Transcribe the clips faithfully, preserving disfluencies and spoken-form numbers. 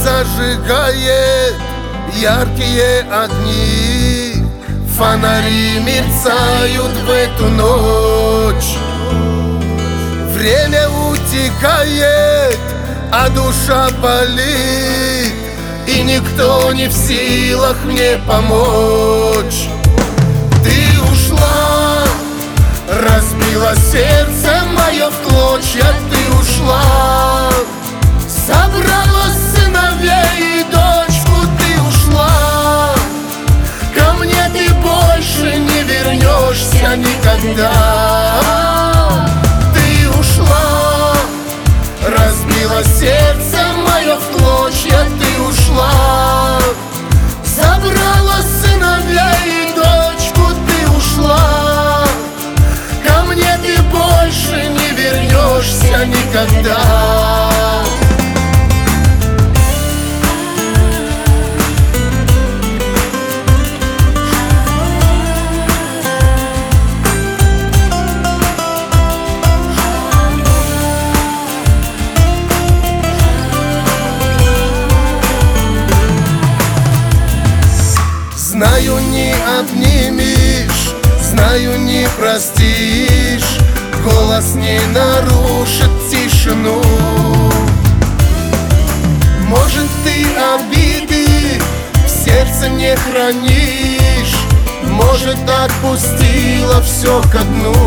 зажигает яркие огни, фонари мерцают в эту ночь. Время утекает, а душа болит, и никто не в силах мне помочь. Ты ушла, разбила сердце мое в клочья. Ты ушла, собрала сыновей и дочку. Ты ушла, ко мне ты больше не вернешься никогда. Ты ушла, разбила сердце мое в клочья. Ты ушла, забрала сыновей и дочку. Ты ушла, ко мне ты больше не вернешься никогда. Знаю, не обнимешь, знаю, не простишь, голос не нарушит тишину. Может, ты обиды в сердце не хранишь, может, отпустила все ко дну.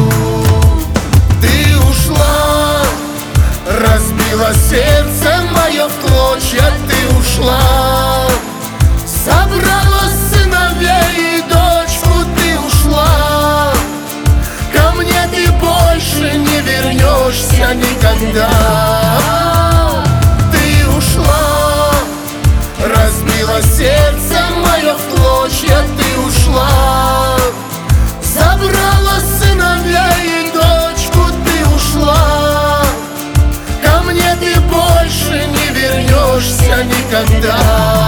Ты ушла, разбила сердце мое в клочья. Ты ушла, собрала сыновей и дочку. Ты ушла, ко мне ты больше не вернешься никогда. Ты ушла, разбила сердце мое в клочья. Ты ушла, забрала сыновей и дочку. Ты ушла, ко мне ты больше не вернешься никогда.